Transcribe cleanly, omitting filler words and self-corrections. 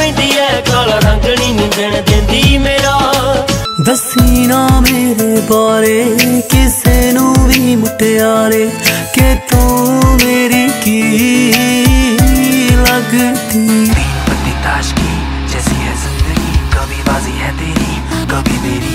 पैंदी है काला रंग नहीं मिलण देंदी मेरा। दसी ना मेरे बारे किसे नू भी मुटियारे के तू मेरी की लगती। पत्ती ताश की जैसी है जिंदगी, कभी बाजी है तेरी कभी मेरी।